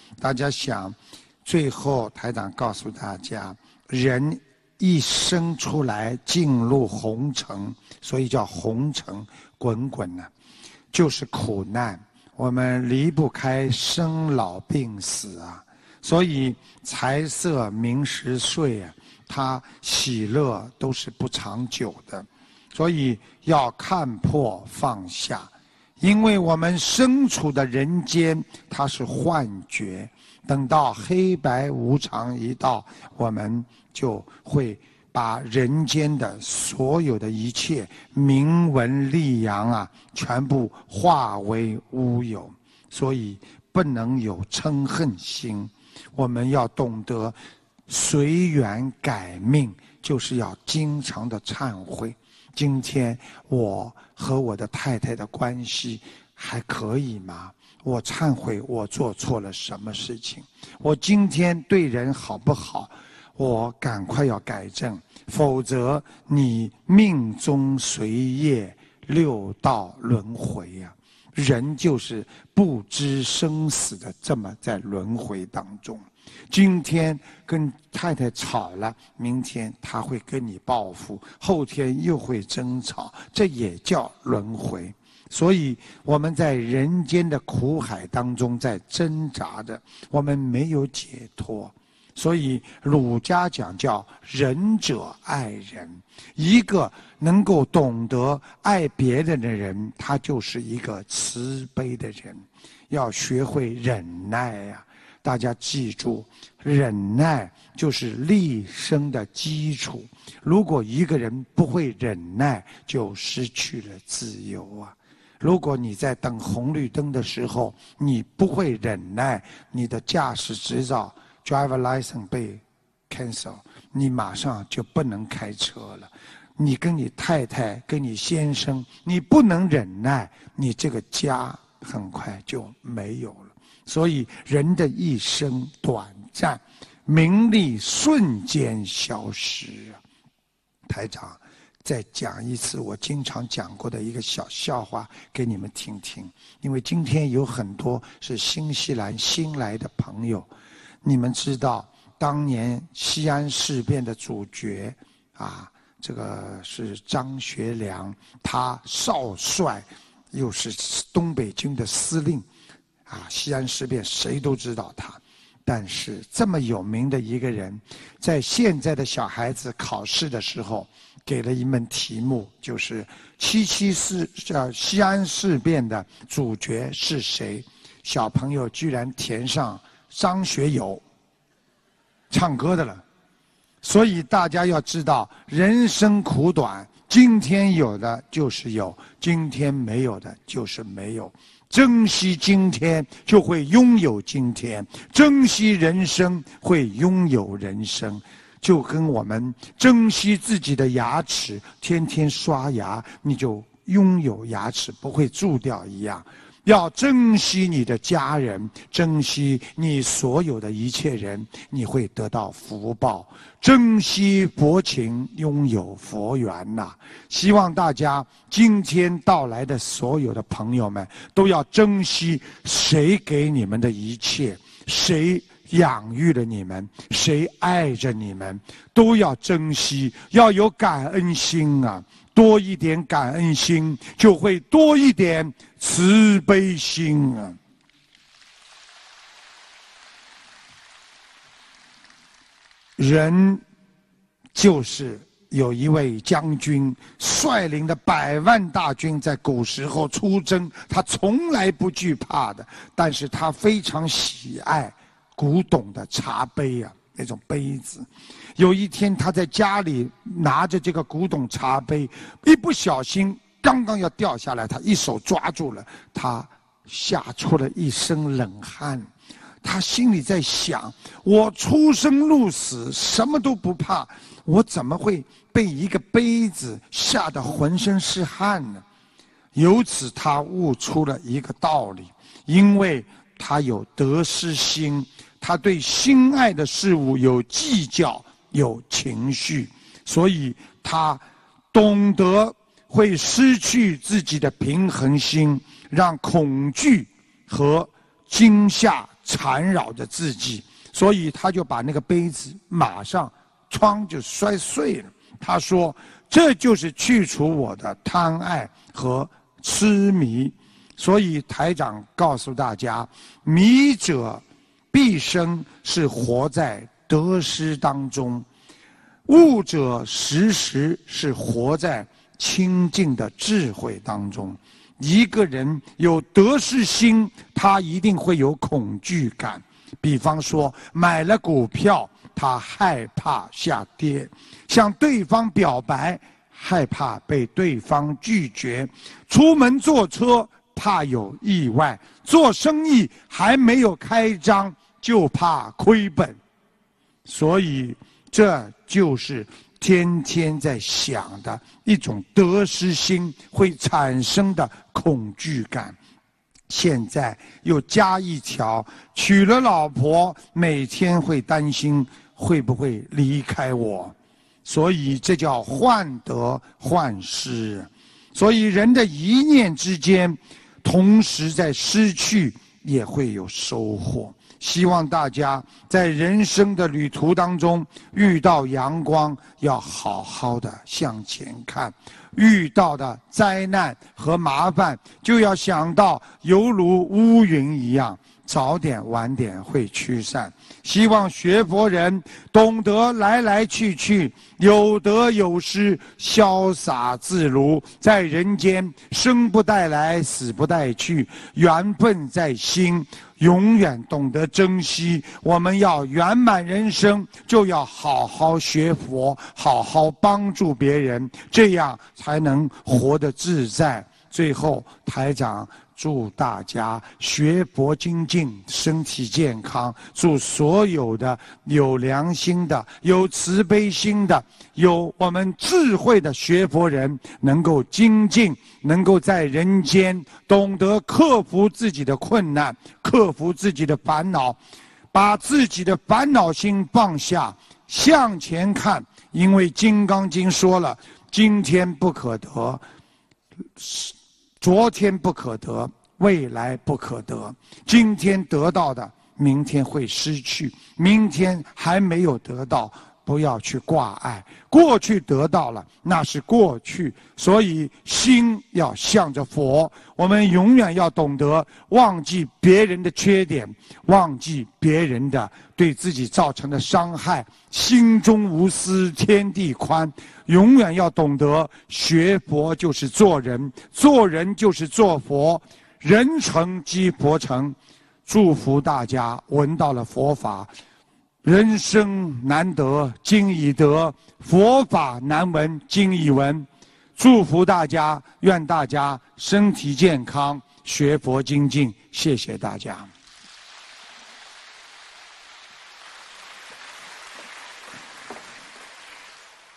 大家想，最后台长告诉大家，人一生出来进入红尘，所以叫红尘滚滚呢，就是苦难。我们离不开生老病死啊，所以财色名食睡啊，它喜乐都是不长久的，所以要看破放下。因为我们身处的人间，它是幻觉，等到黑白无常一到，我们就会把人间的所有的一切名闻利养啊，全部化为乌有。所以不能有嗔恨心，我们要懂得随缘改命，就是要经常的忏悔。今天我和我的太太的关系还可以吗？我忏悔我做错了什么事情，我今天对人好不好，我赶快要改正，否则你命中随业，六道轮回啊，人就是不知生死的这么在轮回当中。今天跟太太吵了，明天他会跟你报复，后天又会争吵，这也叫轮回。所以我们在人间的苦海当中在挣扎着，我们没有解脱。所以儒家讲叫仁者爱人，一个能够懂得爱别人的人，他就是一个慈悲的人。要学会忍耐呀，大家记住，忍耐就是立身的基础。如果一个人不会忍耐，就失去了自由啊。如果你在等红绿灯的时候，你不会忍耐，你的驾驶执照 driver license 被 cancel， 你马上就不能开车了。你跟你太太跟你先生，你不能忍耐，你这个家很快就没有了。所以人的一生短暂，名利瞬间消失啊。台长再讲一次我经常讲过的一个小笑话给你们听听，因为今天有很多是新西兰新来的朋友。你们知道当年西安事变的主角啊，这个是张学良，他少帅又是东北军的司令啊，西安事变谁都知道他。但是这么有名的一个人，在现在的小孩子考试的时候给了一门题目，就是西安事变的主角是谁？小朋友居然填上张学友，唱歌的了。所以大家要知道，人生苦短，今天有的就是有，今天没有的就是没有。珍惜今天，就会拥有今天；珍惜人生，会拥有人生。就跟我们珍惜自己的牙齿，天天刷牙，你就拥有牙齿不会蛀掉一样。要珍惜你的家人，珍惜你所有的一切人，你会得到福报。珍惜佛情，拥有佛缘呐！希望大家今天到来的所有的朋友们，都要珍惜谁给你们的一切，谁养育了你们，谁爱着你们，都要珍惜，要有感恩心啊！多一点感恩心，就会多一点慈悲心啊！人就是有一位将军率领的100万大军在古时候出征，他从来不惧怕的，但是他非常喜爱古董的茶杯啊，那种杯子。有一天他在家里拿着这个古董茶杯，一不小心刚刚要掉下来，他一手抓住了，他吓出了一身冷汗。他心里在想，我出生入死什么都不怕，我怎么会被一个杯子吓得浑身是汗呢？由此他悟出了一个道理，因为他有得失心，他对心爱的事物有计较，有情绪，所以他懂得会失去自己的平衡心，让恐惧和惊吓缠绕着自己，所以他就把那个杯子马上哐就摔碎了。他说：“这就是去除我的贪爱和痴迷。”所以台长告诉大家，迷者毕生是活在得失当中，悟者时时是活在清净的智慧当中。一个人有得失心，他一定会有恐惧感。比方说，买了股票，他害怕下跌；向对方表白，害怕被对方拒绝；出门坐车，怕有意外；做生意还没有开张，就怕亏本。所以，这就是天天在想的一种得失心会产生的恐惧感。现在又加一条，娶了老婆，每天会担心会不会离开我，所以这叫患得患失。所以人的一念之间，同时在失去也会有收获。希望大家在人生的旅途当中，遇到阳光要好好的向前看，遇到的灾难和麻烦就要想到犹如乌云一样，早点晚点会驱散。希望学佛人懂得来来去去，有得有失，潇洒自如，在人间生不带来，死不带去，缘分在心，永远懂得珍惜。我们要圆满人生，就要好好学佛，好好帮助别人，这样才能活得自在。最后，台长祝大家学佛精进，身体健康。祝所有的有良心的、有慈悲心的、有我们智慧的学佛人能够精进，能够在人间懂得克服自己的困难，克服自己的烦恼，把自己的烦恼心放下，向前看。因为《金刚经》说了，今天不可得，昨天不可得，未来不可得。今天得到的，明天会失去；明天还没有得到，不要去挂碍。过去得到了，那是过去，所以心要向着佛。我们永远要懂得忘记别人的缺点，忘记别人的对自己造成的伤害，心中无私，天地宽。永远要懂得学佛就是做人，做人就是做佛，人成即佛成。祝福大家闻到了佛法，人生难得今已得，佛法难闻今已闻。祝福大家，愿大家身体健康，学佛精进。谢谢大家。